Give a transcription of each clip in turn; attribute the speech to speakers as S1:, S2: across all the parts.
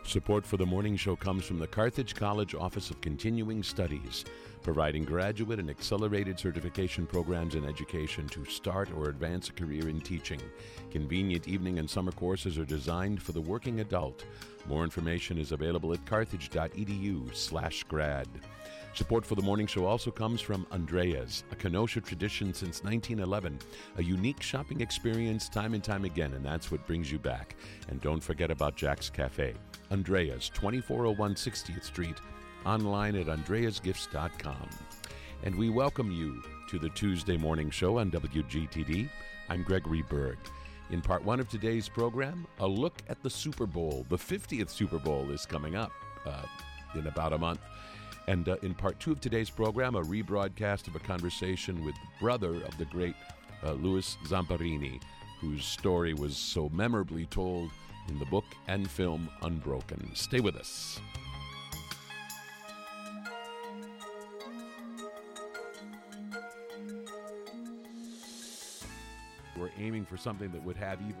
S1: Support for the morning show comes from the Carthage College Office of Continuing Studies, providing graduate and accelerated certification programs in education to start or advance a career in teaching. Convenient evening and summer courses are designed for the working adult. More information is available at carthage.edu/grad. Support for the morning show also comes from Andrea's, a Kenosha tradition since 1911, a unique shopping experience time and time again, and that's what brings you back. And don't forget about Jack's Cafe. Andrea's, 2401 60th Street, online at andreasgifts.com. And we welcome you to the Tuesday morning show on WGTD. I'm Gregory Berg. In part one of today's program, a look at the Super Bowl. The 50th Super Bowl is coming up in about a month. And in part two of today's program, a rebroadcast of a conversation with the brother of the great Louis Zamperini, whose story was so memorably told in the book and film Unbroken. Stay with us. We're aiming for something that would have even...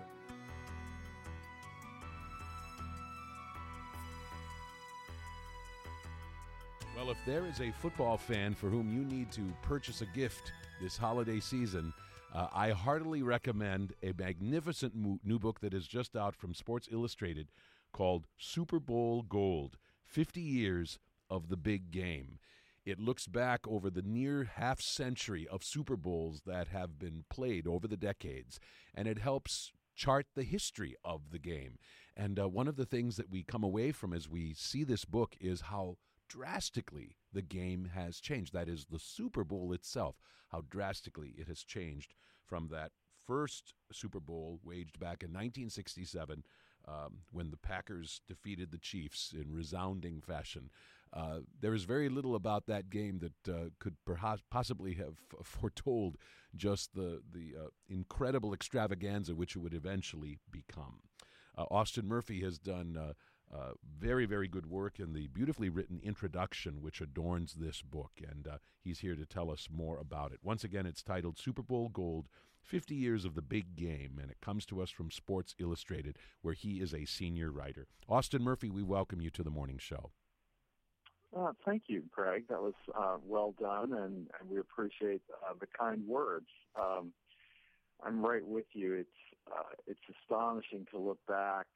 S1: Well, if there is a football fan for whom you need to purchase a gift this holiday season, I heartily recommend a magnificent new book that is just out from Sports Illustrated called Super Bowl Gold, 50 Years of the Big Game. It looks back over the near half century of Super Bowls that have been played over the decades, and it helps chart the history of the game. And one of the things that we come away from as we see this book is how drastically the game has changed. That is, the Super Bowl itself, how drastically it has changed from that first Super Bowl waged back in 1967 when the Packers defeated the Chiefs in resounding fashion. There is very little about that game that could possibly have foretold just the incredible extravaganza which it would eventually become. Austin Murphy has done very, very good work in the beautifully written introduction which adorns this book, and he's here to tell us more about it. Once again, it's titled Super Bowl Gold, 50 Years of the Big Game, and it comes to us from Sports Illustrated, where he is a senior writer. Austin Murphy, we welcome you to the morning show.
S2: Thank you, Greg. That was well done, and we appreciate the kind words. I'm right with you. It's astonishing to look back.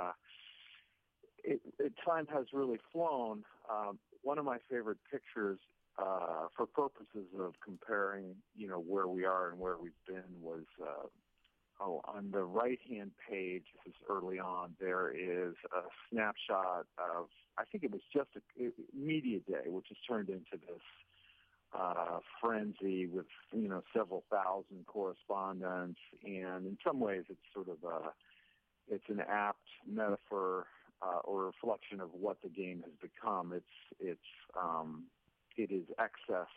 S2: Time has really flown. One of my favorite pictures, for purposes of comparing, where we are and where we've been, was on the right-hand page. This is early on. There is a snapshot of, I think it was just a media day, which has turned into this frenzy with several thousand correspondents, and in some ways, it's sort of it's an apt metaphor or reflection of what the game has become. It is excess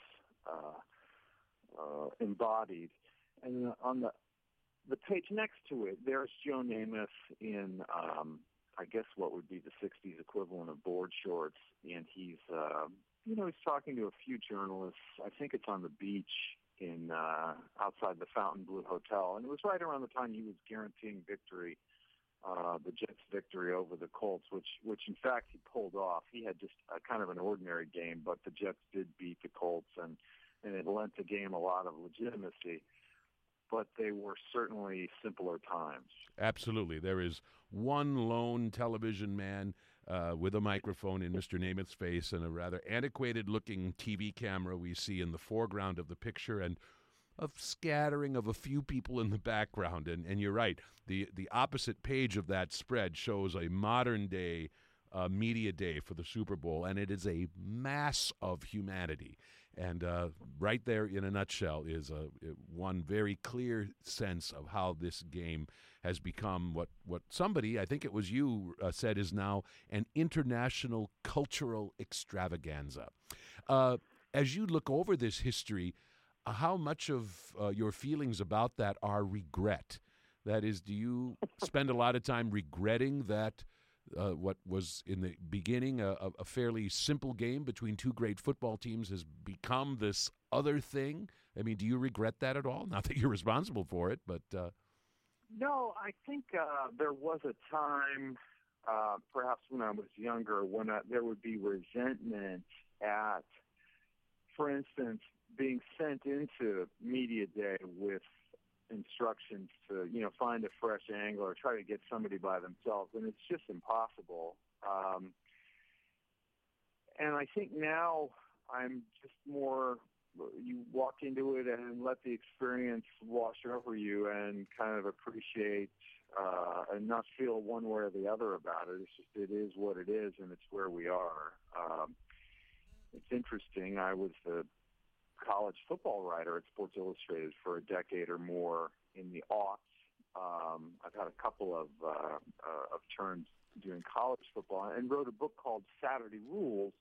S2: embodied. And on the page next to it, there's Joe Namath in, I guess what would be the 60s equivalent of board shorts, and he's talking to a few journalists. I think it's on the beach in outside the Fontainebleau Hotel, and it was right around the time he was guaranteeing victory. The Jets' victory over the Colts, which in fact he pulled off. He had just a kind of an ordinary game, but the Jets did beat the Colts, and it lent the game a lot of legitimacy. But they were certainly simpler times.
S1: Absolutely. There is one lone television man with a microphone in Mr. Namath's face and a rather antiquated-looking TV camera we see in the foreground of the picture, and a scattering of a few people in the background. And you're right, the opposite page of that spread shows a modern-day media day for the Super Bowl, and it is a mass of humanity. And right there, in a nutshell, is one very clear sense of how this game has become what somebody, I think it was you, said is now an international cultural extravaganza. As you look over this history, how much of your feelings about that are regret? That is, do you spend a lot of time regretting that what was in the beginning a fairly simple game between two great football teams has become this other thing? I mean, do you regret that at all? Not that you're responsible for it, but...
S2: No, I think there was a time perhaps when I was younger, there would be resentment at, for instance, being sent into media day with instructions to, find a fresh angle or try to get somebody by themselves, and it's just impossible. And I think now I'm just more, you walk into it and let the experience wash over you and kind of appreciate and not feel one way or the other about it. It's just, it is what it is, and it's where we are. It's interesting. I was the college football writer at Sports Illustrated for a decade or more in the aughts. I've had a couple of turns doing college football and wrote a book called Saturday Rules,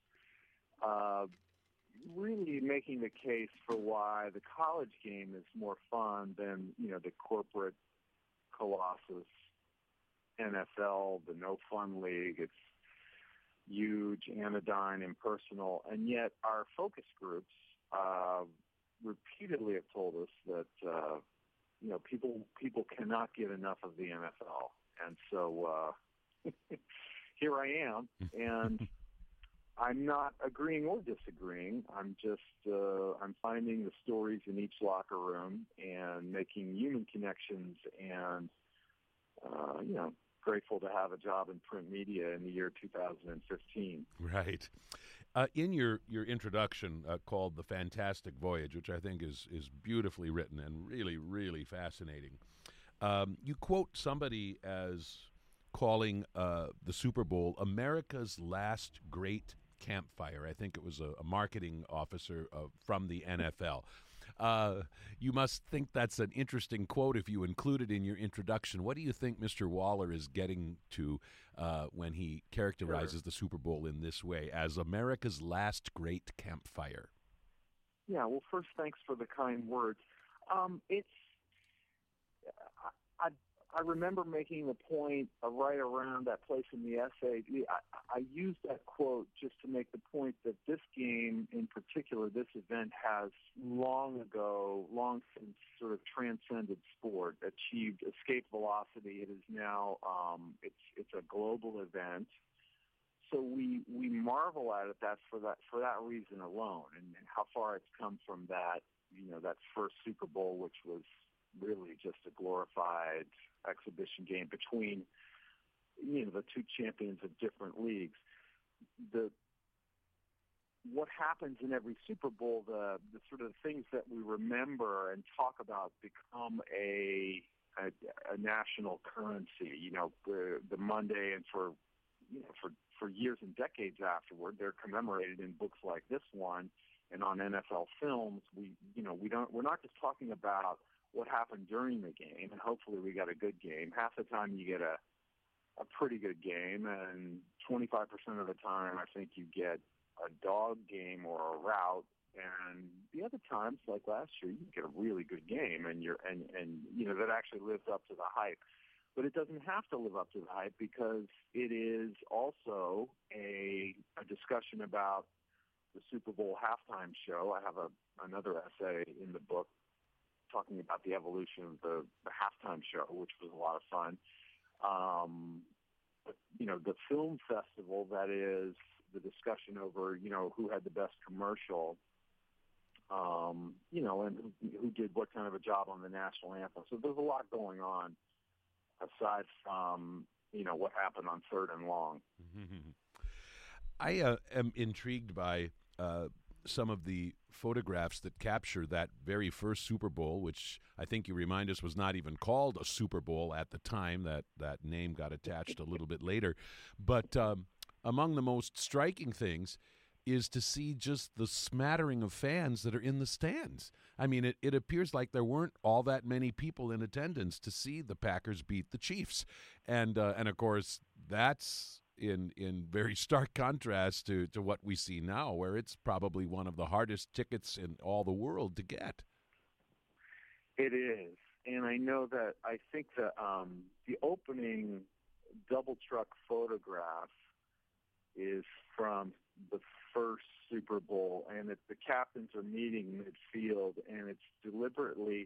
S2: really making the case for why the college game is more fun than, the corporate colossus NFL, the no fun league. It's huge, anodyne, impersonal, and yet our focus groups repeatedly have told us that people cannot get enough of the NFL, and so here I am, and I'm not agreeing or disagreeing. I'm just I'm finding the stories in each locker room and making human connections, and grateful to have a job in print media in the year 2015.
S1: Right. In your introduction called The Fantastic Voyage, which I think is beautifully written and really, really fascinating, you quote somebody as calling the Super Bowl America's last great campfire. I think it was a marketing officer from the NFL. You must think that's an interesting quote if you include it in your introduction. What do you think Mr. Waller is getting to when he characterizes the Super Bowl in this way, as America's last great campfire?
S2: Yeah, well, first, thanks for the kind words. I remember making the point right around that place in the essay. I used that quote just to make the point that this game, in particular, this event, has long since sort of transcended sport, achieved escape velocity. It is now it's a global event. So we marvel at it for that reason alone, and how far it's come from that that first Super Bowl, which was really just a glorified exhibition game between the two champions of different leagues. What happens in every Super Bowl, the sort of things that we remember and talk about become a national currency. The Monday, and for years and decades afterward, they're commemorated in books like this one and on NFL films. We're not just talking about what happened during the game, and hopefully we got a good game. Half the time you get a pretty good game, and 25% of the time I think you get a dog game or a rout, and the other times, like last year, you get a really good game, and that actually lives up to the hype. But it doesn't have to live up to the hype, because it is also a discussion about the Super Bowl halftime show. I have another essay in the book talking about the evolution of the halftime show, which was a lot of fun. The film festival, that is the discussion over, who had the best commercial, and who did what kind of a job on the national anthem. So there's a lot going on aside from, what happened on third and long.
S1: I am intrigued by some of the photographs that capture that very first Super Bowl, which I think you remind us was not even called a Super Bowl at the time. That name got attached a little bit later. But among the most striking things is to see just the smattering of fans that are in the stands. I mean, it appears like there weren't all that many people in attendance to see the Packers beat the Chiefs. And of course, that's in very stark contrast to what we see now, where it's probably one of the hardest tickets in all the world to get.
S2: It is. And I know that I think the opening double truck photograph is from the first Super Bowl, and the captains are meeting midfield, and it's deliberately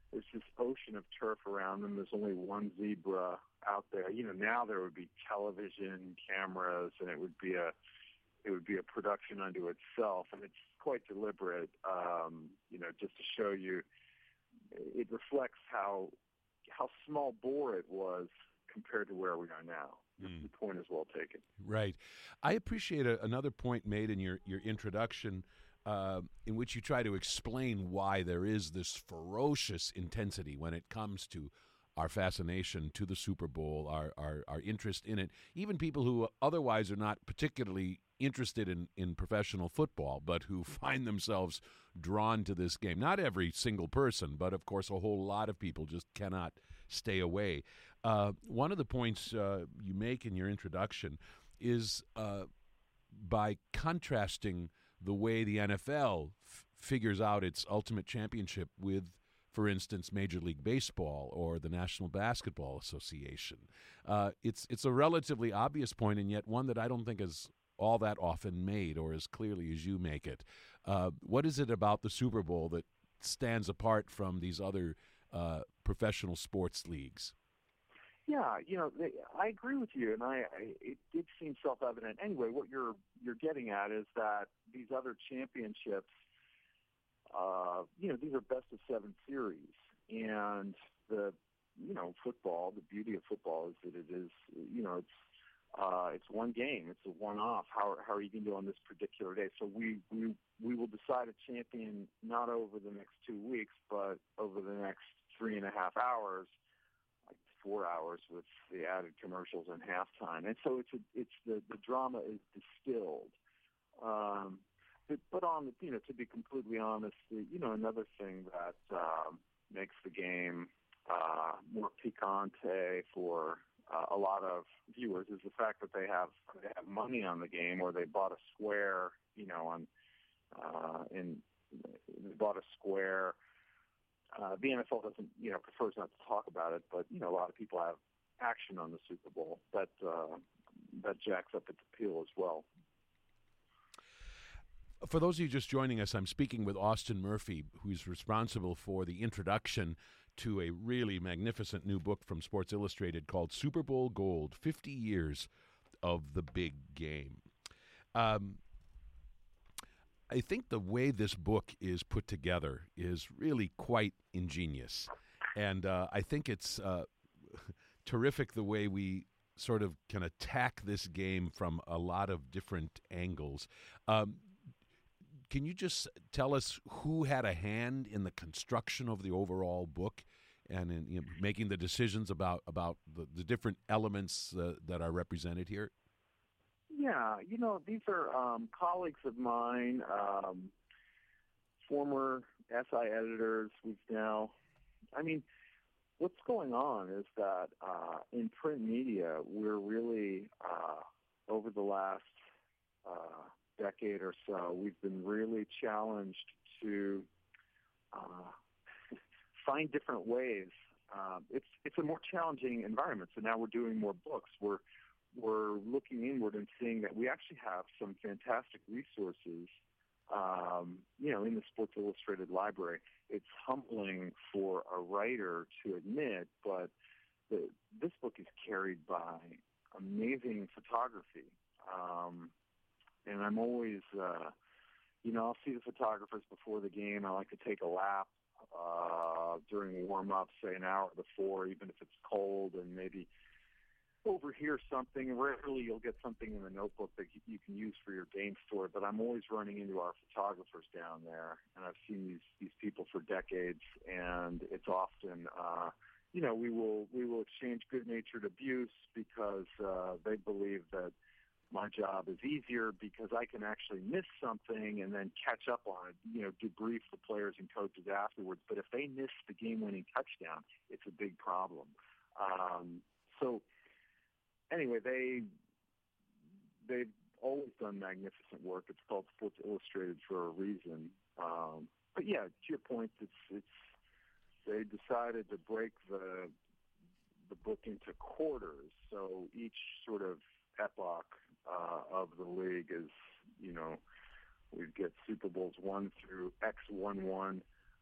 S2: there's this ocean of turf around them. There's only one zebra out there. Now there would be television cameras, and it would be a production unto itself, and it's quite deliberate. Just to show you, it reflects how small bore it was compared to where we are now. The point is well taken.
S1: Right. I appreciate another point made in your introduction, in which you try to explain why there is this ferocious intensity when it comes to our fascination to the Super Bowl, our interest in it. Even people who otherwise are not particularly interested in professional football, but who find themselves drawn to this game. Not every single person, but of course a whole lot of people just cannot stay away. One of the points you make in your introduction is by contrasting the way the NFL figures out its ultimate championship with, for instance, Major League Baseball or the National Basketball Association. It's a relatively obvious point, and yet one that I don't think is all that often made or as clearly as you make it. What is it about the Super Bowl that stands apart from these other professional sports leagues?
S2: Yeah, I agree with you, and it did seem self-evident. Anyway, what you're getting at is that these other championships, these are best of 7 series, and football. The beauty of football is that it is, it's one game, it's a one-off. How are you going to do on this particular day? So we will decide a champion not over the next 2 weeks, but over the next 3.5 hours. 4 hours with the added commercials and halftime, and so it's the drama is distilled. But on to be completely honest, another thing that makes the game more picante for a lot of viewers is the fact that they have money on the game, or they bought a square, they bought a square. The NFL doesn't, prefers not to talk about it, but a lot of people have action on the Super Bowl that jacks up its appeal as well.
S1: For those of you just joining us, I'm speaking with Austin Murphy, who's responsible for the introduction to a really magnificent new book from Sports Illustrated called Super Bowl Gold, 50 Years of the Big Game. I think the way this book is put together is really quite ingenious. And I think it's terrific the way we sort of can attack this game from a lot of different angles. Can you just tell us who had a hand in the construction of the overall book and in making the decisions about the different elements that are represented here?
S2: Yeah, these are colleagues of mine, former SI editors. What's going on is that in print media, we're really, over the last decade or so, we've been really challenged to find different ways. It's a more challenging environment, so now we're doing more books. We're looking inward and seeing that we actually have some fantastic resources, in the Sports Illustrated library. It's humbling for a writer to admit, but this book is carried by amazing photography. And I'm always, I'll see the photographers before the game. I like to take a lap during warm-up, say an hour before, even if it's cold, and maybe overhear something. Rarely you'll get something in the notebook that you can use for your game story, but I'm always running into our photographers down there, and I've seen these people for decades, and it's often, we will exchange good-natured abuse because they believe that my job is easier because I can actually miss something and then catch up on it, debrief the players and coaches afterwards. But if they miss the game-winning touchdown, it's a big problem. So anyway, they've always done magnificent work. It's called Sports Illustrated for a reason. But yeah, to your point, it's they decided to break the book into quarters. So each sort of epoch of the league is, we get Super Bowls 1 through X11,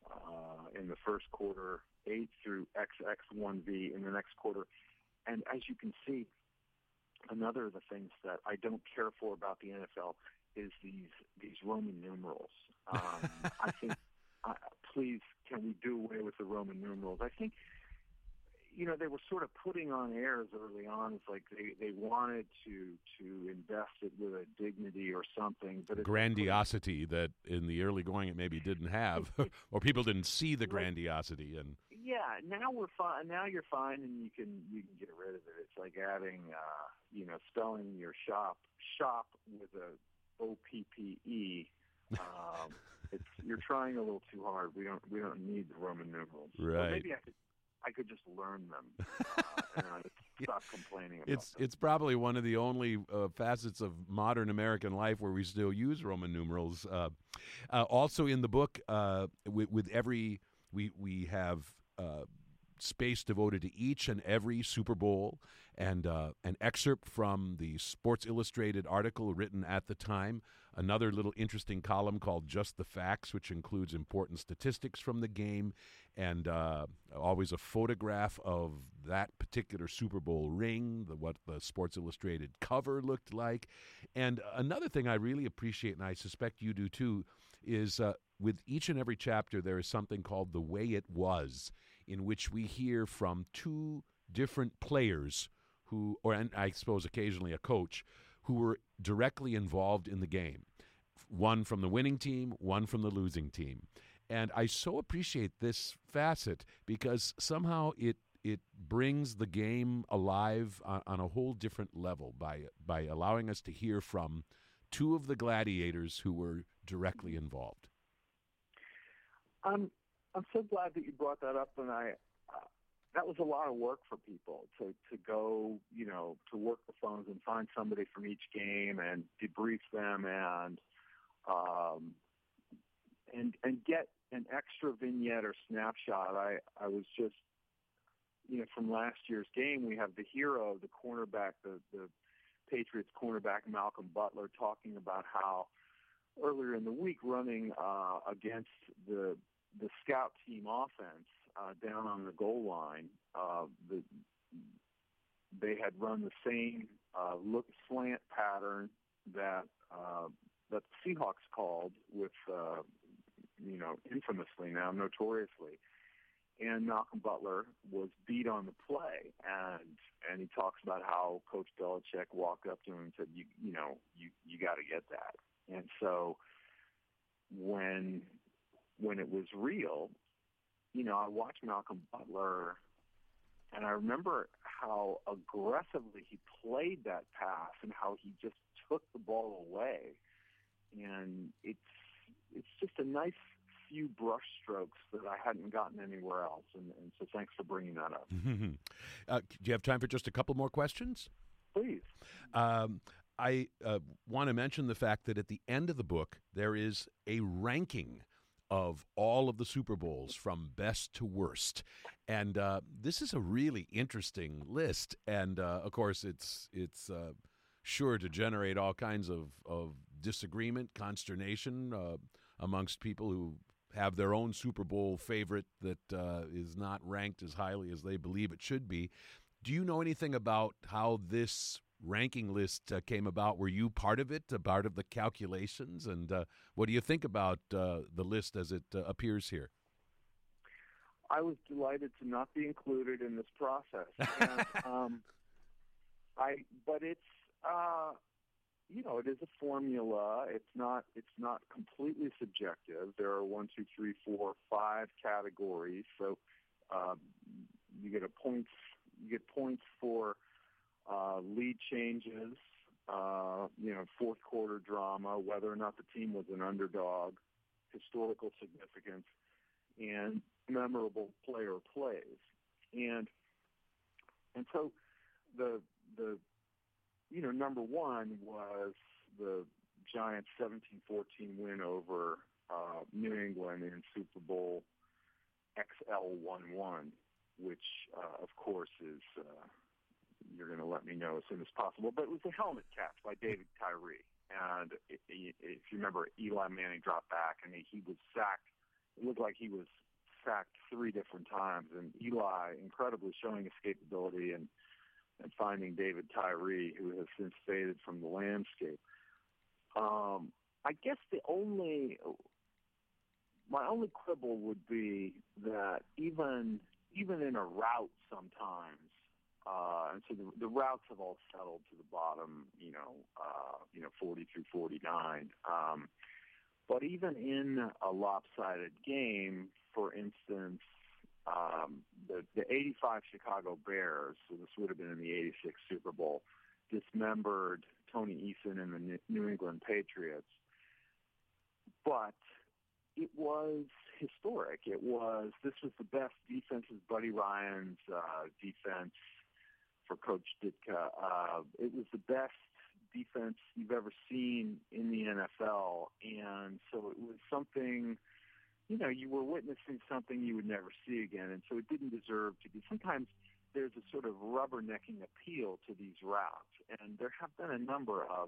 S2: in the first quarter, 8 through XX1V in the next quarter. And as you can see, another of the things that I don't care for about the NFL is these Roman numerals. I think, please, can we do away with the Roman numerals? I think, they were sort of putting on airs early on. It's like they wanted to invest it with a dignity or something. But
S1: grandiosity that in the early going it maybe didn't have, or people didn't see the grandiosity. And
S2: yeah, now we're fine. Now you're fine, and you can get rid of it. It's like adding, spelling your shop with a OPPE. You're trying a little too hard. We don't need the Roman numerals.
S1: Right.
S2: Or maybe I could just learn them and stop complaining about them.
S1: It's probably one of the only facets of modern American life where we still use Roman numerals. Also in the book, with every we have space devoted to each and every Super Bowl, and an excerpt from the Sports Illustrated article written at the time, another little interesting column called Just the Facts, which includes important statistics from the game, and always a photograph of that particular Super Bowl ring, what the Sports Illustrated cover looked like. And another thing I really appreciate, and I suspect you do too, is with each and every chapter there is something called The Way It Was, in which we hear from two different players and I suppose occasionally a coach, who were directly involved in the game. One from the winning team, one from the losing team. And I so appreciate this facet because somehow it brings the game alive on a whole different level by allowing us to hear from two of the gladiators who were directly involved.
S2: I'm so glad that you brought that up, and that was a lot of work for people to go, to work the phones and find somebody from each game and debrief them and get an extra vignette or snapshot. I was just, from last year's game, we have the hero, the cornerback, the Patriots cornerback Malcolm Butler, talking about how earlier in the week running against the scout team offense down on the goal line, they had run the same look slant pattern that the Seahawks called with, infamously now, notoriously. And Malcolm Butler was beat on the play, and he talks about how Coach Belichick walked up to him and said, you got to get that. And so when it was real, I watched Malcolm Butler, and I remember how aggressively he played that pass and how he just took the ball away. And it's just a nice few brush strokes that I hadn't gotten anywhere else. And so thanks for bringing that up.
S1: Do you have time for just a couple more questions?
S2: Please.
S1: I want to mention the fact that at the end of the book, there is a ranking of all of the Super Bowls from best to worst. And this is a really interesting list. And, of course, it's sure to generate all kinds of disagreement, consternation amongst people who have their own Super Bowl favorite that is not ranked as highly as they believe it should be. Do you know anything about how this ranking list came about? Were you part of it, a part of the calculations? And what do you think about the list as it appears here?
S2: I was delighted to not be included in this process. And, but it's, it is a formula. It's not completely subjective. There are 1, 2, 3, 4, 5 categories. So you get points for lead changes, fourth quarter drama, whether or not the team was an underdog, historical significance, and memorable player plays. And so the number one was the Giants' 17-14 win over New England in Super Bowl XL11, which of course is you're going to let me know as soon as possible. But it was a helmet catch by David Tyree. And if you remember, Eli Manning dropped back, and he was sacked it looked like he was sacked 3 different times, and Eli incredibly showing escapability and finding David Tyree, who has since faded from the landscape. I guess my only quibble would be that even in a rout sometimes, and so the routes have all settled to the bottom, 40 through 49. But even in a lopsided game, for instance, the 85 Chicago Bears, so this would have been in the 86 Super Bowl, dismembered Tony Eason and the New England Patriots. But it was historic. This was the best defense of Buddy Ryan's defense for Coach Ditka. It was the best defense you've ever seen in the NFL, and so it was something, you were witnessing something you would never see again, and so it didn't deserve to be. Sometimes there's a sort of rubbernecking appeal to these routes, and there have been a number of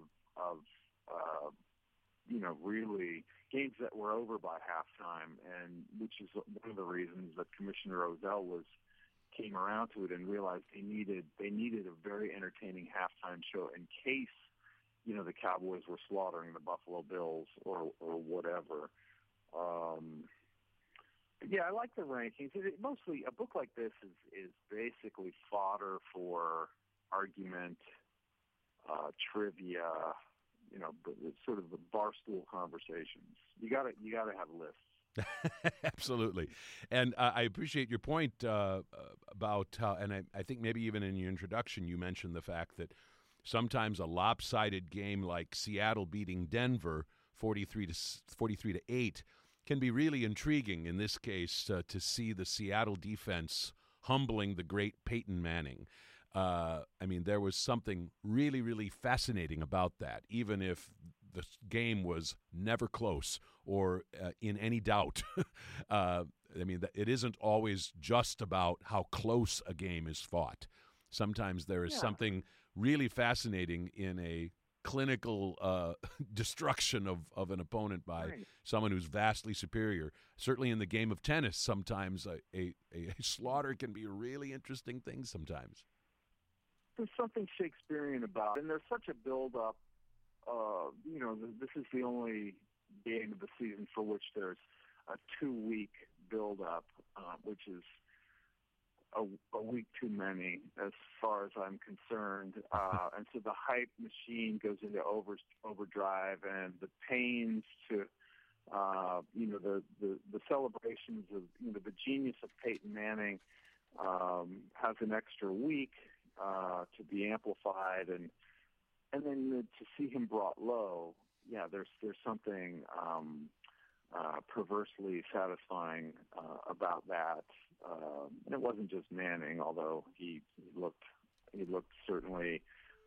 S2: really games that were over by halftime, and which is one of the reasons that Commissioner Rozelle came around to it and realized they needed a very entertaining halftime show in case the Cowboys were slaughtering the Buffalo Bills or whatever. Yeah, I like the rankings. Mostly, a book like this is basically fodder for argument, trivia. But it's sort of the barstool conversations. You gotta have lists.
S1: Absolutely. And I appreciate your point about how, and I think maybe even in your introduction you mentioned the fact that sometimes a lopsided game like Seattle beating Denver 43 to 8 can be really intriguing. In this case, to see the Seattle defense humbling the great Peyton Manning. There was something really, really fascinating about that, even if the game was never close or in any doubt. It isn't always just about how close a game is fought. Sometimes there is something really fascinating in a clinical destruction of an opponent by someone who's vastly superior. Certainly in the game of tennis, sometimes a slaughter can be a really interesting thing sometimes.
S2: There's something Shakespearean about it, and there's such a build-up. This is the only game of the season for which there's a 2-week build-up, which is a week too many as far as I'm concerned. And so the hype machine goes into overdrive, and the pains to, the celebrations of, the genius of Peyton Manning has an extra week to be amplified, and then to see him brought low, there's something perversely satisfying about that. And it wasn't just Manning, although he looked certainly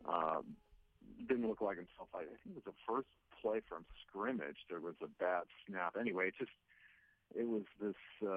S2: didn't look like himself. I think it was the first play from scrimmage. There was a bad snap. Anyway, it was this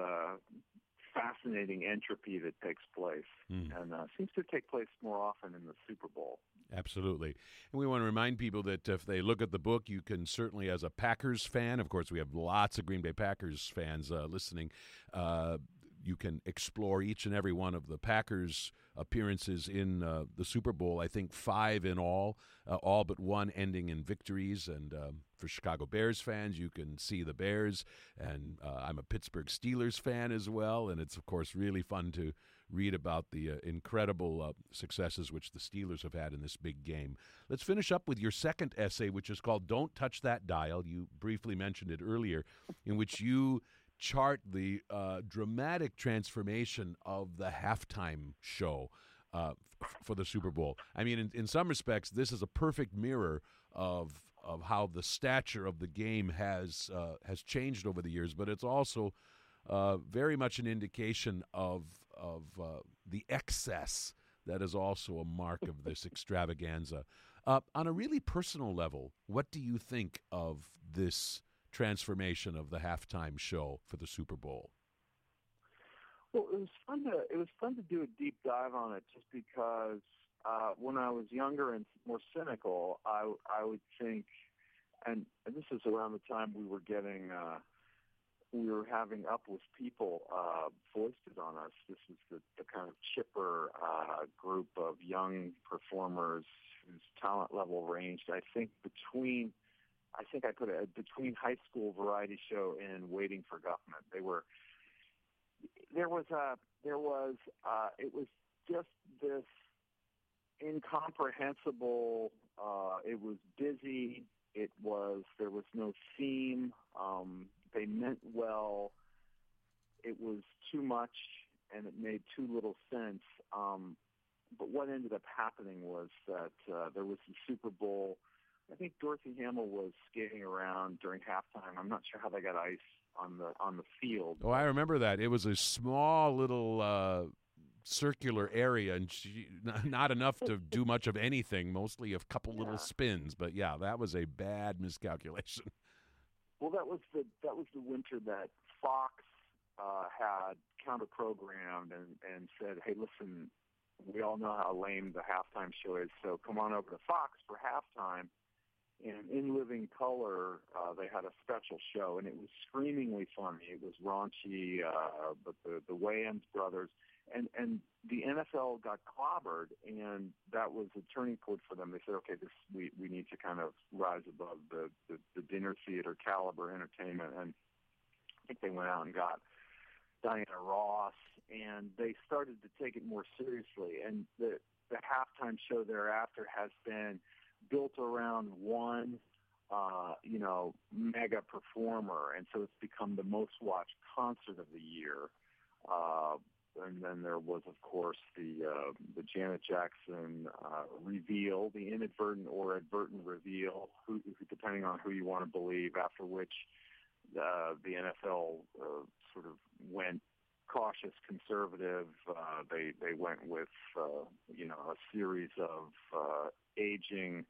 S2: fascinating entropy that takes place, and seems to take place more often in the Super Bowl.
S1: Absolutely. And we want to remind people that if they look at the book, you can certainly, as a Packers fan, of course we have lots of Green Bay Packers fans listening, you can explore each and every one of the Packers' appearances in the Super Bowl. I think 5 in all but one ending in victories. And for Chicago Bears fans, you can see the Bears. And I'm a Pittsburgh Steelers fan as well. And it's, of course, really fun to read about the incredible successes which the Steelers have had in this big game. Let's finish up with your second essay, which is called Don't Touch That Dial. You briefly mentioned it earlier, in which you chart the dramatic transformation of the halftime show for the Super Bowl. I mean, in some respects, this is a perfect mirror of how the stature of the game has changed over the years, but it's also very much an indication of the excess that is also a mark of this extravaganza. On a really personal level, what do you think of this transformation of the halftime show for the Super Bowl?
S2: Well, it was fun to do a deep dive on it, just because when I was younger and more cynical, I would think, and this is around the time we were getting we were having Up With People foisted on us. This was the kind of chipper group of young performers whose talent level ranged, I think I put it between high school variety show and Waiting for Government. It was just this incomprehensible, it was busy, there was no theme, they meant well, it was too much, and it made too little sense. But what ended up happening was that there was the Super Bowl. I think Dorothy Hamill was skating around during halftime. I'm not sure how they got ice on the field.
S1: Oh, I remember that. It was a small little circular area, and not enough to do much of anything, mostly a couple little spins. But yeah, that was a bad miscalculation.
S2: Well, that was the winter that Fox had counter-programmed and said, hey, listen, we all know how lame the halftime show is, so come on over to Fox for halftime. And in living color, they had a special show, and it was screamingly funny. It was raunchy, but the Wayans brothers, and the NFL got clobbered, and that was a turning point for them. They said, okay, we need to kind of rise above the dinner theater caliber entertainment, and I think they went out and got Diana Ross, and they started to take it more seriously. And the halftime show thereafter has been built around one, mega performer, and so it's become the most watched concert of the year. And then there was, of course, the Janet Jackson reveal, the inadvertent or advertent reveal, who, depending on who you want to believe, after which the NFL sort of went cautious conservative. They went with, a series of aging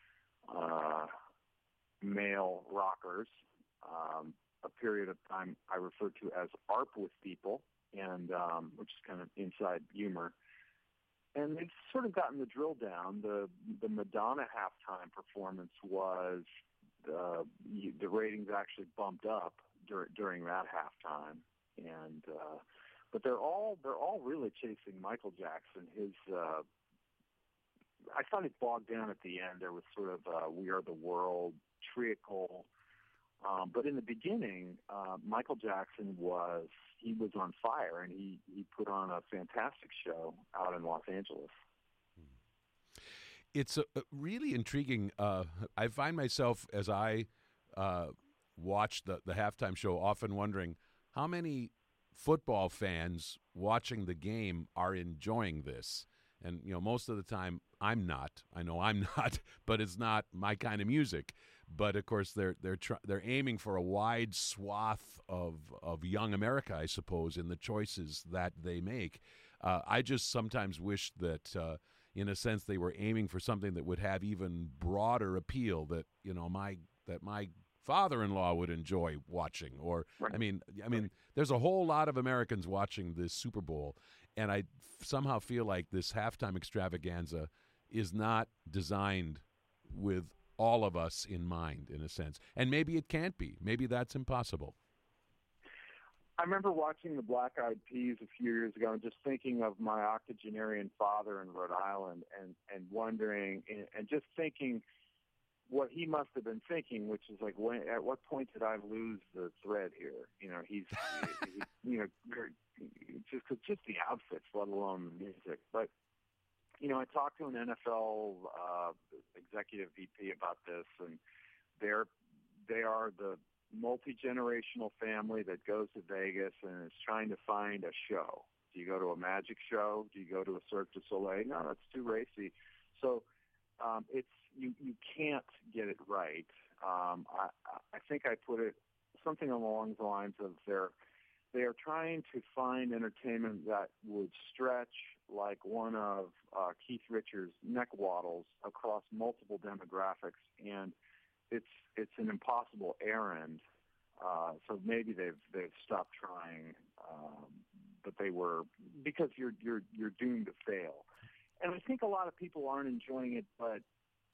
S2: male rockers, a period of time I refer to as ARP with people, and which is kind of inside humor. And they've sort of gotten the drill down. The Madonna halftime performance was the ratings actually bumped up during that halftime, and but they're all really chasing Michael Jackson. I thought it bogged down at the end. There was sort of "We Are the World" treacle, but in the beginning, Michael Jackson was on fire, and he put on a fantastic show out in Los Angeles.
S1: It's a really intriguing. I find myself, as I watch the halftime show, often wondering how many football fans watching the game are enjoying this. And, most of the time I'm not. I know I'm not, but it's not my kind of music. But of course, they're aiming for a wide swath of young America, I suppose, in the choices that they make. I just sometimes wish that, in a sense, they were aiming for something that would have even broader appeal. That my father-in-law would enjoy watching. Or
S2: right.
S1: I mean, there's a whole lot of Americans watching this Super Bowl, and I somehow feel like this halftime extravaganza is not designed with all of us in mind, in a sense. And maybe it can't be. Maybe that's impossible.
S2: I remember watching the Black Eyed Peas a few years ago and just thinking of my octogenarian father in Rhode Island and wondering and just thinking what he must have been thinking, which is like, at what point did I lose the thread here? He's just the outfits, let alone the music. But I talked to an NFL executive VP about this, and they are the multi-generational family that goes to Vegas and is trying to find a show. Do you go to a magic show? Do you go to a Cirque du Soleil? No, that's too racy. So you can't get it right. I think I put it something along the lines of they are trying to find entertainment that would stretch like one of Keith Richards' neck waddles across multiple demographics, and it's an impossible errand. So maybe they've stopped trying, but they were, because you're doomed to fail. And I think a lot of people aren't enjoying it, but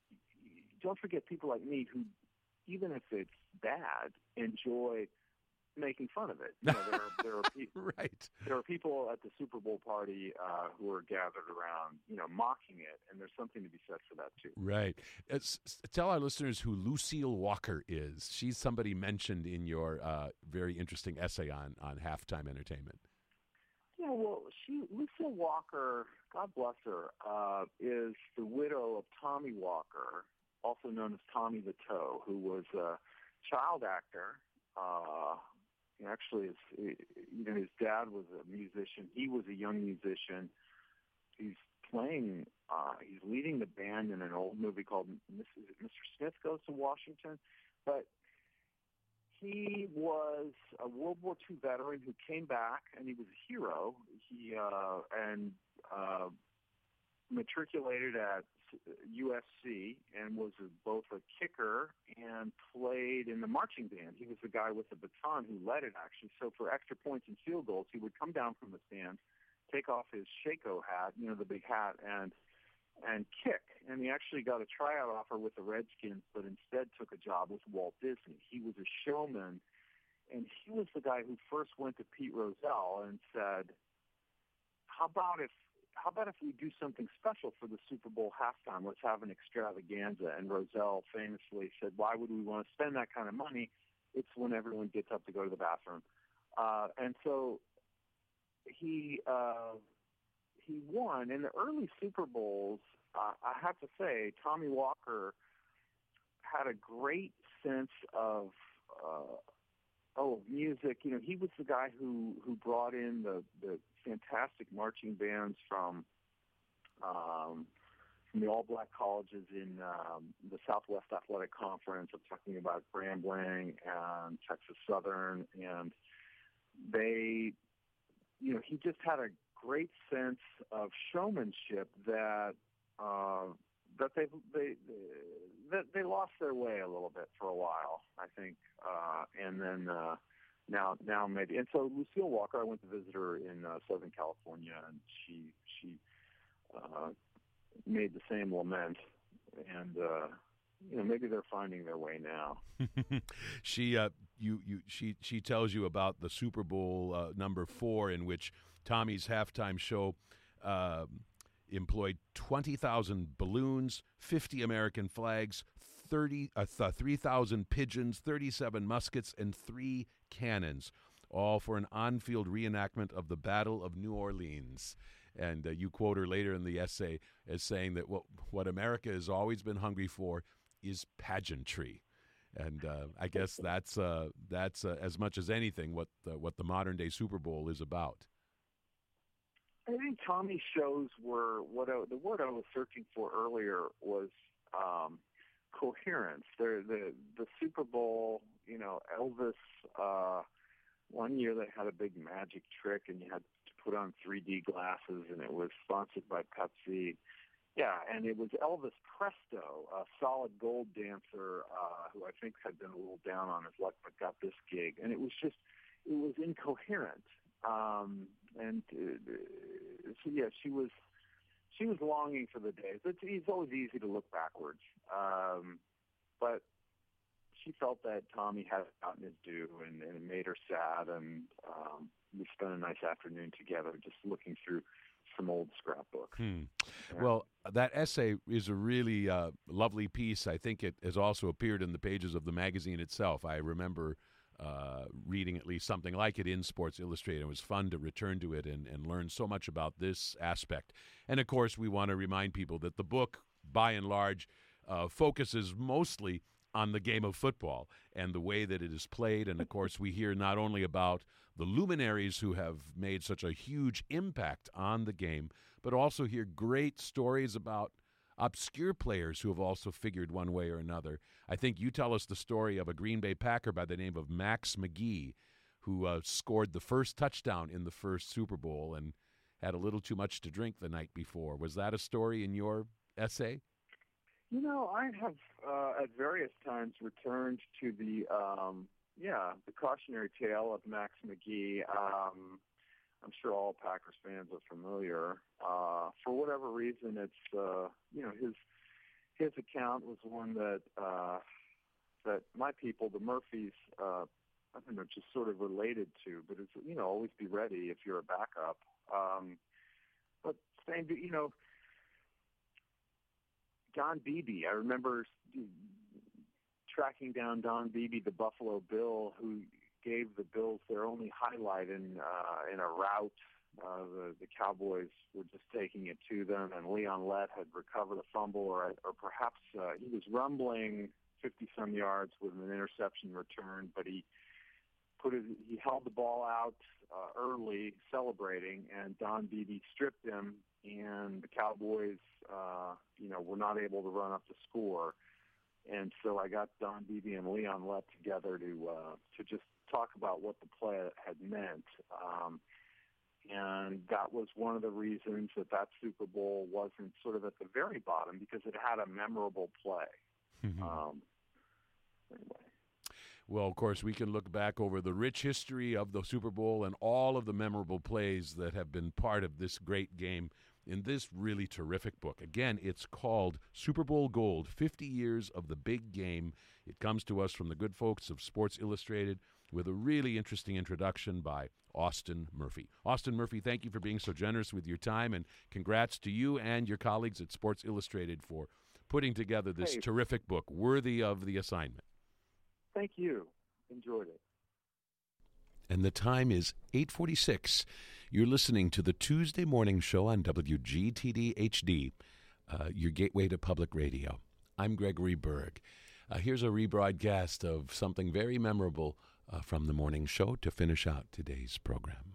S2: don't forget people like me who, even if it's bad, enjoy making fun of it. You know,
S1: Right.
S2: there are people at the Super Bowl party who are gathered around, you know, mocking it, and there's something to be said for that too.
S1: Right. Tell our listeners who Lucille Walker is. She's somebody mentioned in your very interesting essay on halftime entertainment.
S2: Yeah, well, Lucille Walker, God bless her, is the widow of Tommy Walker, also known as Tommy the Toe, who was a child actor. Actually, his dad was a musician. He was a young musician. He's playing. He's leading the band in an old movie called Mr. Smith Goes to Washington. But he was a World War II veteran who came back, and he was a hero. He matriculated at USC and was both a kicker and played in the marching band. He was the guy with the baton who led it, actually. So for extra points and field goals, he would come down from the stands, take off his Shako hat, you know, the big hat, and kick. And he actually got a tryout offer with the Redskins, but instead took a job with Walt Disney. He was a showman, and he was the guy who first went to Pete Rozelle and said, how about if we do something special for the Super Bowl halftime? Let's have an extravaganza. And Rozelle famously said, why would we want to spend that kind of money? It's when everyone gets up to go to the bathroom. And so he won. In the early Super Bowls, I have to say, Tommy Walker had a great sense of music. You know, he was the guy who brought in the fantastic marching bands from the all-black colleges in the Southwest Athletic Conference. I'm talking about Grambling and Texas Southern, and they, you know, he just had a great sense of showmanship that they lost their way a little bit for a while, I think, and then now maybe. And so Lucille Walker, I went to visit her in Southern California, and she made the same lament, and you know, maybe they're finding their way now.
S1: She tells you about the Super Bowl number 4, in which Tommy's halftime show employed 20,000 balloons, 50 American flags, 3,000 pigeons, 37 muskets, and 3 cannons, all for an on-field reenactment of the Battle of New Orleans. And you quote her later in the essay as saying that what America has always been hungry for is pageantry. And I guess that's as much as anything what the modern-day Super Bowl is about.
S2: I think Tommy's shows were the word I was searching for earlier was coherence. The Super Bowl, you know, Elvis. One year they had a big magic trick, and you had to put on 3D glasses, and it was sponsored by Pepsi. Yeah, and it was Elvis Presto, a solid gold dancer who I think had been a little down on his luck but got this gig, and it was incoherent. So yeah, she was longing for the days. It's always easy to look backwards, but she felt that Tommy hadn't gotten his due, and it made her sad. And we spent a nice afternoon together, just looking through some old scrapbooks.
S1: Yeah. Well, that essay is a really lovely piece. I think it has also appeared in the pages of the magazine itself. I remember reading at least something like it in Sports Illustrated. It was fun to return to it and learn so much about this aspect. And, of course, we want to remind people that the book, by and large, focuses mostly on the game of football and the way that it is played. And, of course, we hear not only about the luminaries who have made such a huge impact on the game, but also hear great stories about obscure players who have also figured one way or another. I think you tell us the story of a Green Bay Packer by the name of Max McGee, who scored the first touchdown in the first Super Bowl and had a little too much to drink the night before. Was that a story in your essay?
S2: You know, I have at various times returned to the cautionary tale of Max McGee. I'm sure all Packers fans are familiar. For whatever reason, it's his account was one that my people, the Murphys, I don't know, just sort of related to, but it's, always be ready if you're a backup. But same, Don Beebe, I remember tracking down Don Beebe, the Buffalo Bill, who gave the Bills their only highlight in a rout. The Cowboys were just taking it to them, and Leon Lett had recovered a fumble, or perhaps he was rumbling 50-some yards with an interception return, but he held the ball out early, celebrating, and Don Beebe stripped him, and the Cowboys, were not able to run up the score. And so I got Don Beebe and Leon Lett together to just talk about what the play had meant. And that was one of the reasons that Super Bowl wasn't sort of at the very bottom, because it had a memorable play. Anyway.
S1: Well, of course, we can look back over the rich history of the Super Bowl and all of the memorable plays that have been part of this great game in this really terrific book. Again, it's called Super Bowl Gold, 50 Years of the Big Game. It comes to us from the good folks of Sports Illustrated with a really interesting introduction by Austin Murphy. Austin Murphy, thank you for being so generous with your time, and congrats to you and your colleagues at Sports Illustrated for putting together this terrific book, worthy of the assignment.
S2: Thank you. Enjoyed it.
S1: And the time is 8:46. You're listening to the Tuesday Morning Show on WGTD HD, your gateway to public radio. I'm Gregory Berg. Here's a rebroadcast of something very memorable from the morning show to finish out today's program.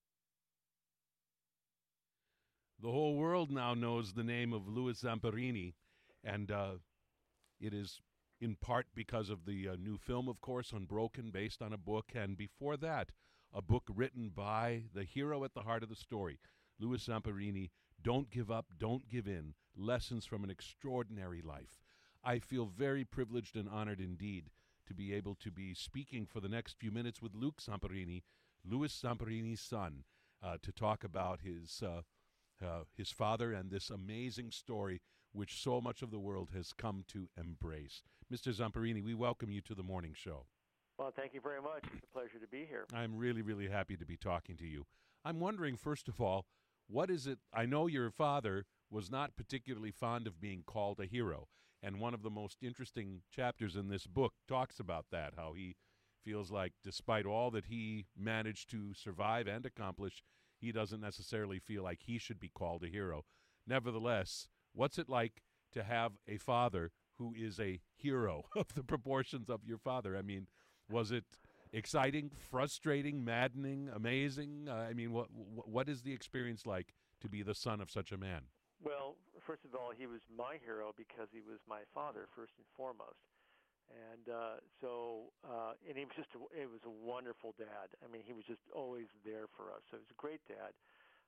S1: The whole world now knows the name of Louis Zamperini, and it is in part because of the new film, of course, Unbroken, based on a book, and before that, a book written by the hero at the heart of the story, Louis Zamperini, Don't Give Up, Don't Give In, Lessons from an Extraordinary Life. I feel very privileged and honored indeed to be able to be speaking for the next few minutes with Luc Zamperini, Louis Zamperini's son, to talk about his father and this amazing story which so much of the world has come to embrace. Mr. Zamperini, we welcome you to the morning show.
S3: Well, thank you very much. It's a pleasure to be here.
S1: I'm really, really happy to be talking to you. I'm wondering, first of all, what is it? I know your father was not particularly fond of being called a hero, and one of the most interesting chapters in this book talks about that, how he feels like despite all that he managed to survive and accomplish, he doesn't necessarily feel like he should be called a hero. Nevertheless, what's it like to have a father who is a hero of the proportions of your father? I mean, was it exciting, frustrating, maddening, amazing? What is the experience like to be the son of such a man?
S3: Well, first of all, he was my hero because he was my father, first and foremost. And and he was a wonderful dad. I mean, he was just always there for us. So he was a great dad.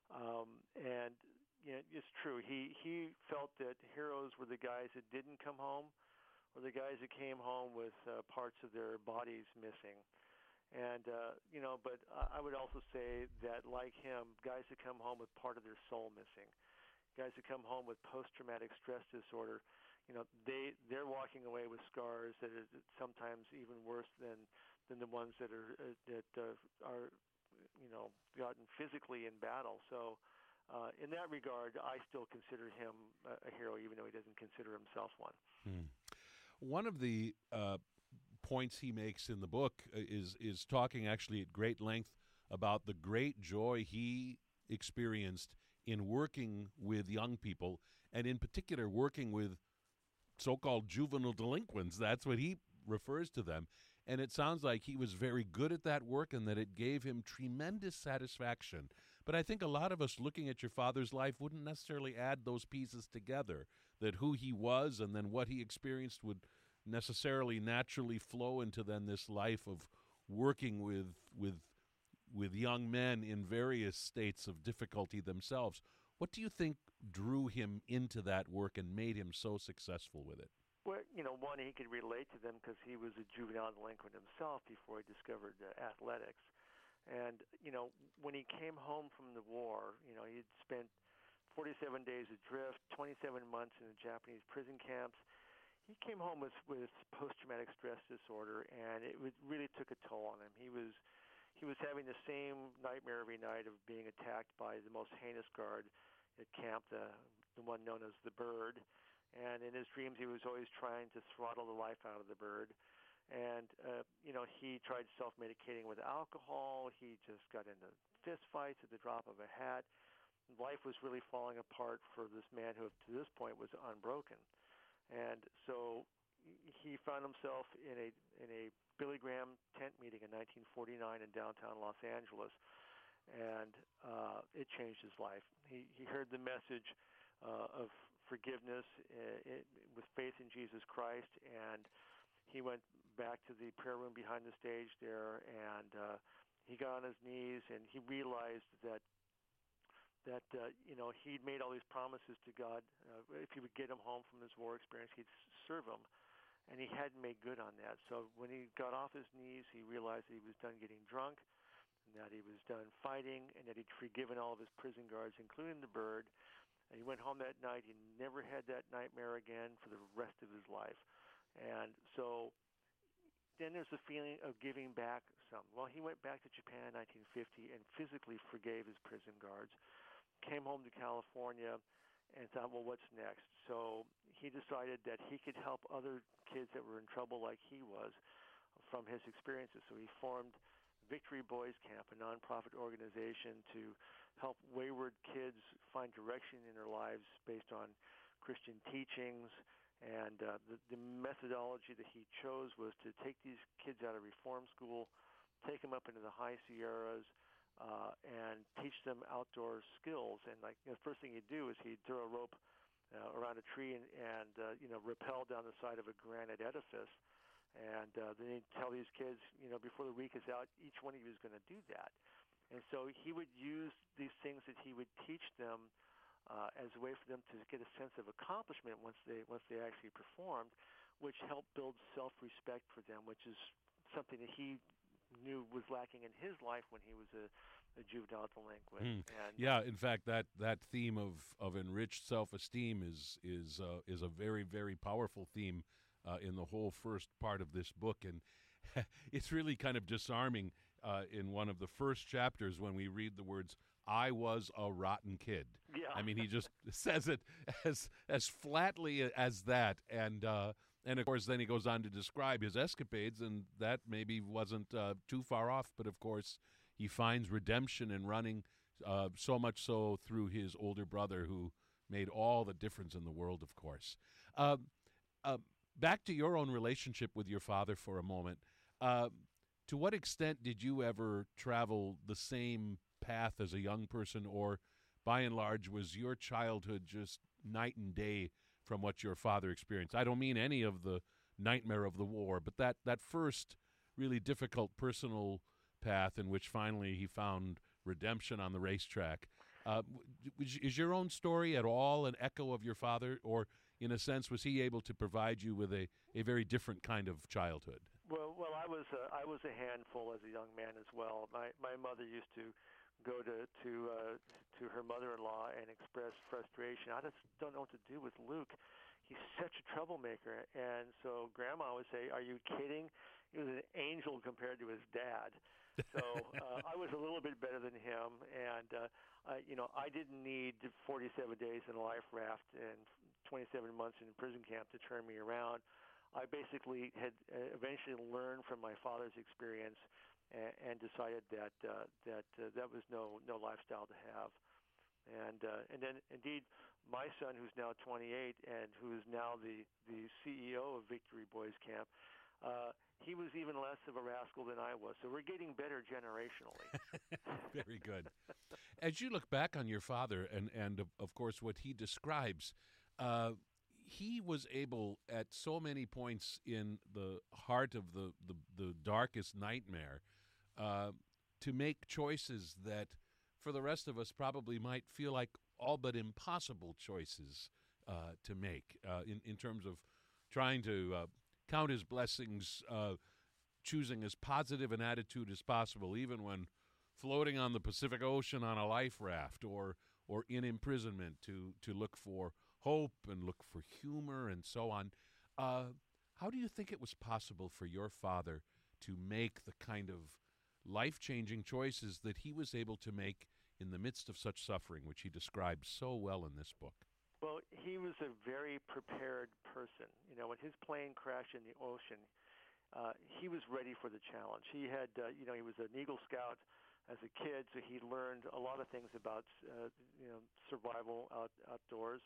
S3: It's true. He felt that heroes were the guys that didn't come home, or the guys that came home with parts of their bodies missing. And but I would also say that, like him, guys that come home with part of their soul missing, guys that come home with post-traumatic stress disorder, they're walking away with scars that are sometimes even worse than the ones that are gotten physically in battle. So. In that regard, I still consider him a hero, even though he doesn't consider himself one.
S1: One of the points he makes in the book is talking actually at great length about the great joy he experienced in working with young people, and in particular working with so-called juvenile delinquents. That's what he refers to them. And it sounds like he was very good at that work and that it gave him tremendous satisfaction. But I think a lot of us looking at your father's life wouldn't necessarily add those pieces together, that who he was and then what he experienced would necessarily naturally flow into then this life of working with young men in various states of difficulty themselves. What do you think drew him into that work and made him so successful with it?
S3: Well, one, he could relate to them because he was a juvenile delinquent himself before he discovered athletics. And, when he came home from the war, he'd spent 47 days adrift, 27 months in the Japanese prison camps. he came home with post-traumatic stress disorder, and it really took a toll on him. He was having the same nightmare every night of being attacked by the most heinous guard at camp, the one known as the Bird. And in his dreams, he was always trying to throttle the life out of the Bird. And he tried self-medicating with alcohol. He just got into fist fights at the drop of a hat. Life was really falling apart for this man who, to this point, was unbroken. And so he found himself in a Billy Graham tent meeting in 1949 in downtown Los Angeles, and it changed his life. He heard the message of forgiveness with faith in Jesus Christ, and he went back to the prayer room behind the stage there, and he got on his knees, and he realized that he'd made all these promises to God. If he would get him home from his war experience, he'd serve him. And he hadn't made good on that. So when he got off his knees, he realized that he was done getting drunk, and that he was done fighting, and that he'd forgiven all of his prison guards, including the Bird. And he went home that night. He never had that nightmare again for the rest of his life. And so then there's the feeling of giving back some. Well, he went back to Japan in 1950 and physically forgave his prison guards, came home to California, and thought, well, what's next? So he decided that he could help other kids that were in trouble like he was from his experiences. So he formed Victory Boys Camp, a nonprofit organization to help wayward kids find direction in their lives based on Christian teachings. And the methodology that he chose was to take these kids out of reform school, take them up into the high Sierras, and teach them outdoor skills. And the first thing he'd do is he'd throw a rope around a tree and rappel down the side of a granite edifice. And then he'd tell these kids, before the week is out, each one of you is going to do that. And so he would use these things that he would teach them as a way for them to get a sense of accomplishment once they actually performed, which helped build self-respect for them, which is something that he knew was lacking in his life when he was a juvenile delinquent. And
S1: yeah, in fact, that theme of enriched self-esteem is a very, very powerful theme in the whole first part of this book, and it's really kind of disarming in one of the first chapters when we read the words, "I was a rotten kid."
S3: Yeah.
S1: I mean, he just says it as flatly as that, and of course, then he goes on to describe his escapades, and that maybe wasn't too far off. But of course, he finds redemption in running, so much so through his older brother, who made all the difference in the world. Of course, back to your own relationship with your father for a moment. To what extent did you ever travel the same path as a young person, or by and large was your childhood just night and day from what your father experienced? I don't mean any of the nightmare of the war, but that first really difficult personal path in which finally he found redemption on the racetrack. Is your own story at all an echo of your father, or in a sense was he able to provide you with a very different kind of childhood?
S3: Well, I was a handful as a young man as well. My mother used to go to her mother-in-law and express frustration. I just don't know what to do with Luke. He's such a troublemaker. And so Grandma would say, "Are you kidding? He was an angel compared to his dad." So I was a little bit better than him, and I didn't need 47 days in a life raft and 27 months in prison camp to turn me around. I basically had eventually learned from my father's experience and decided that that was no lifestyle to have. And then indeed, my son, who's now 28 and who is now the CEO of Victory Boys Camp, he was even less of a rascal than I was. So we're getting better generationally.
S1: Very good. As you look back on your father and of course what he describes, he was able at so many points in the heart of the darkest nightmare to make choices that for the rest of us probably might feel like all but impossible choices to make in terms of trying to count his blessings, choosing as positive an attitude as possible, even when floating on the Pacific Ocean on a life raft or in imprisonment, to look for hope and look for humor and so on. How do you think it was possible for your father to make the kind of life-changing choices that he was able to make in the midst of such suffering, which he describes so well in this book?
S3: Well, he was a very prepared person. When his plane crashed in the ocean, he was ready for the challenge. He had, he was an Eagle Scout as a kid, so he learned a lot of things about, survival outdoors.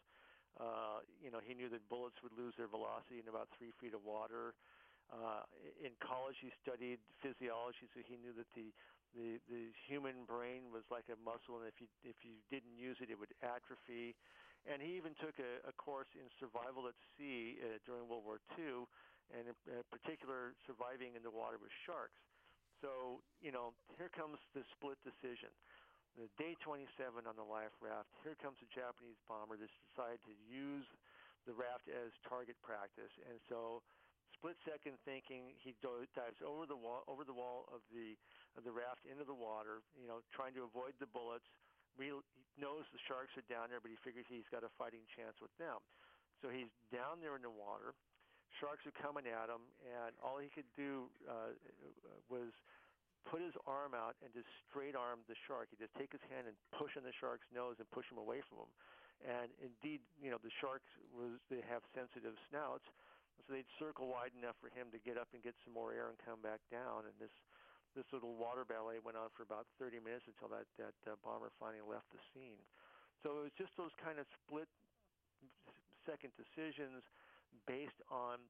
S3: He knew that bullets would lose their velocity in about 3 feet of water. In college, he studied physiology, so he knew that the human brain was like a muscle, and if you didn't use it, it would atrophy. And he even took a course in survival at sea during World War II, and in particular, surviving in the water with sharks. So, here comes the split decision. The day 27 on the life raft, here comes a Japanese bomber that's decided to use the raft as target practice. And so, split-second thinking, he dives over the wall of the raft into the water, trying to avoid the bullets. He knows the sharks are down there, but he figures he's got a fighting chance with them. So he's down there in the water. Sharks are coming at him, and all he could do was put his arm out and just straight arm the shark. He'd just take his hand and push on the shark's nose and push him away from him. And indeed, the sharks they have sensitive snouts, so they'd circle wide enough for him to get up and get some more air and come back down. And this little water ballet went on for about 30 minutes until that bomber finally left the scene. So it was just those kind of split-second decisions based on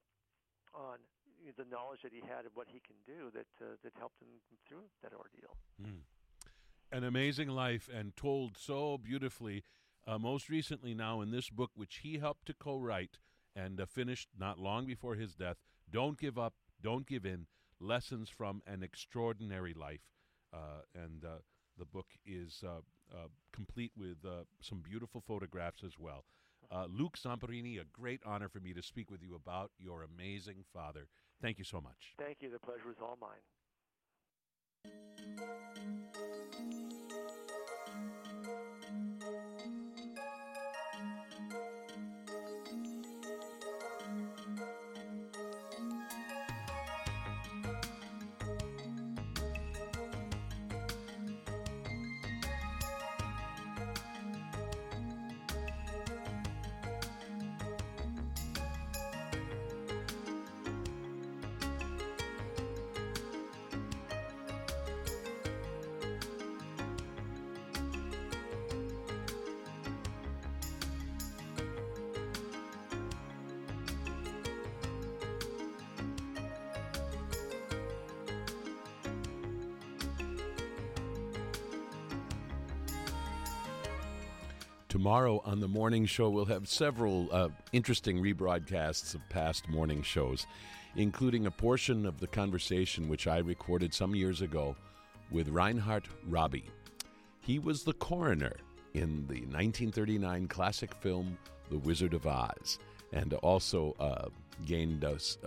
S3: the knowledge that he had of what he can do that helped him through that ordeal.
S1: An amazing life, and told so beautifully. Most recently now in this book, which he helped to co-write and finished not long before his death, Don't Give Up, Don't Give In, Lessons from an Extraordinary Life. And the book is complete with some beautiful photographs as well. Luc Zamperini, a great honor for me to speak with you about your amazing father. Thank you so much.
S3: Thank you. The pleasure is all mine.
S1: Tomorrow on the morning show, we'll have several interesting rebroadcasts of past morning shows, including a portion of the conversation which I recorded some years ago with Reinhard Rabi. He was the coroner in the 1939 classic film The Wizard of Oz, and also gained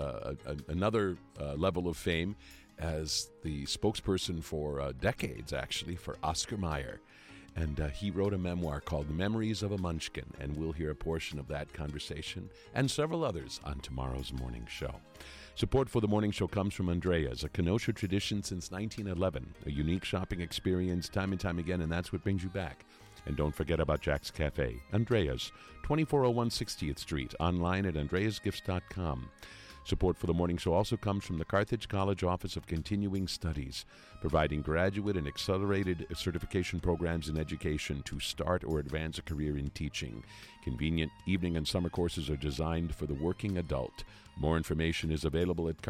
S1: another level of fame as the spokesperson for decades, actually, for Oscar Mayer. And he wrote a memoir called Memories of a Munchkin, and we'll hear a portion of that conversation and several others on tomorrow's morning show. Support for the morning show comes from Andrea's, a Kenosha tradition since 1911, a unique shopping experience time and time again, and that's what brings you back. And don't forget about Jack's Cafe, Andrea's, 2401 60th Street, online at andreasgifts.com. Support for the morning show also comes from the Carthage College Office of Continuing Studies, providing graduate and accelerated certification programs in education to start or advance a career in teaching. Convenient evening and summer courses are designed for the working adult. More information is available at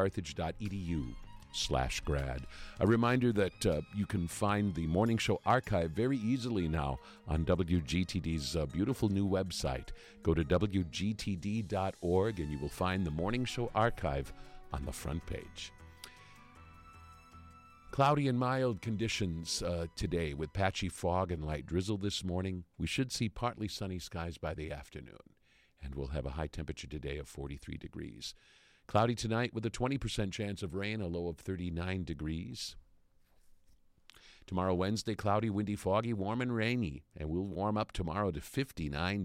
S1: carthage.edu/grad. A reminder that you can find the morning show archive very easily now on WGTD's beautiful new website. Go to WGTD.org and you will find the morning show archive on the front page. Cloudy and mild conditions today with patchy fog and light drizzle this morning. We should see partly sunny skies by the afternoon, and we'll have a high temperature today of 43 degrees. Cloudy tonight with a 20% chance of rain, a low of 39 degrees. Tomorrow, Wednesday, cloudy, windy, foggy, warm and rainy, and we'll warm up tomorrow to 59